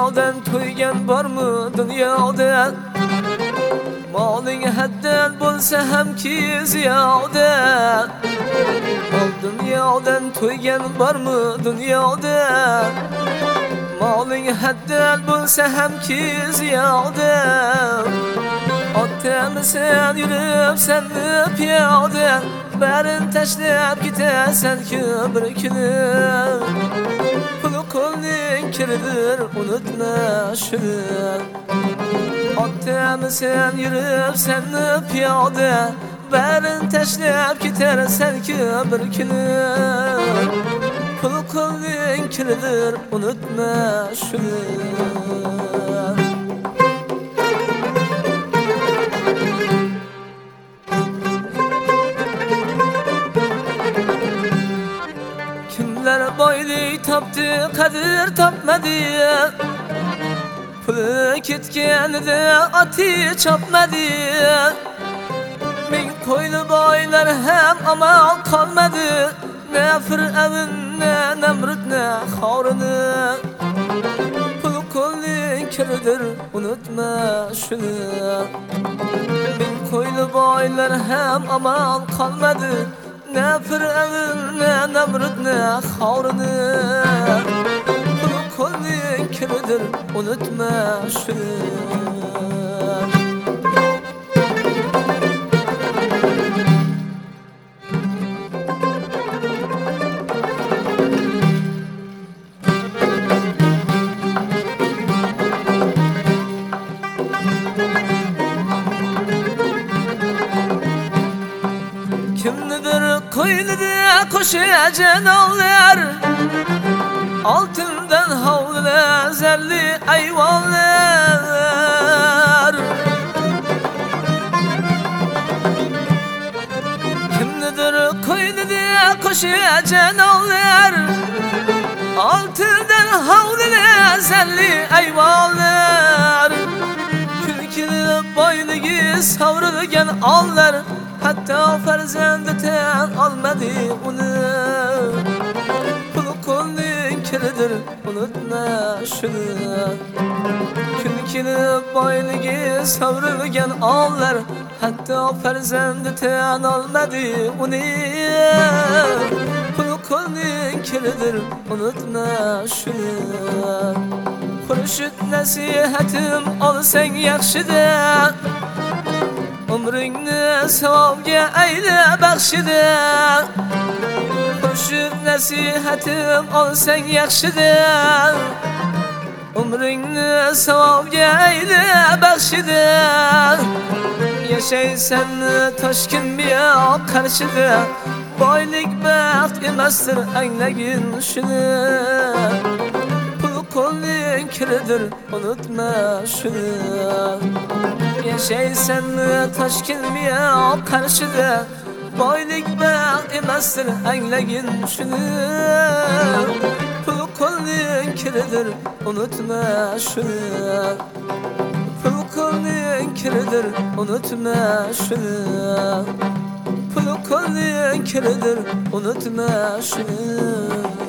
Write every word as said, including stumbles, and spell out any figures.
Dünyadan to'ygan bormi dunyoda? Moling haddan bo'lsa hamki ziyoda. Mol dunyodan to'ygan bormi dunyoda? Moling haddan bo'lsa hamki ziyoda. Otamisan yuribsan piyoda, barin tashlab ketasan-ku bir kuni. Puli qo'lning kiridir, unutma shuni. Otamisan yuribsan piyoda, barin tashlab ketasan-ku bir kuni. Puli qo'lning kiridir, unutma shuni. Kimlar boylik topdi, qadr topmadi. Puli ketganida oti chopmadi. Ming qo'yli boylar ham amal qolmadi. Ne Fir'avn, ne Namrud, ne Xorni. Puli qo'lning kiridir, unutma shuni. Ming qo'yli boylar ham amal qolmadi. Ne Fir'avn, ne Namrud, ne Xorni. Puli qo'lning kiridir, unutma shuni. Kimnidir qo'ynida qo'shajan ovlar, oltindan hovlilar, zarli ayvonlar. Kimnidir qo'ynida qo'shajan ovlar, oltindan hovlilar, zarli ayvonlar. Kulkili boyligi sovrilgan onlar, hatto farzandi tan olmadi uni. Puli qo'lning kiridir, unutma shuni. Kulkili boyligi sovrilgan onlar, hatto farzandi tan olmadi uni. Puli qo'lning kiridir, unutma shuni. Xurshid nasihatim olsang yaxshida, umringni savobga ayla baxshida. Xurshid nasihatim olsang yaxshida, umringni savobga ayla baxshida. Yashaysan Toshkent biyo qarshida, boylik baxt emasdir, anglagin shuni. Puli qo'lning kiridir, unutma shuni. Yashaysan Toshkent biyo qarshida, boylik baxt emasdir, anglagin shuni. Puli qo'lning kiridir, unutma shuni. Puli qo'lning kiridir, unutma shuni. Puli qo'lning kiridir, unutma shuni.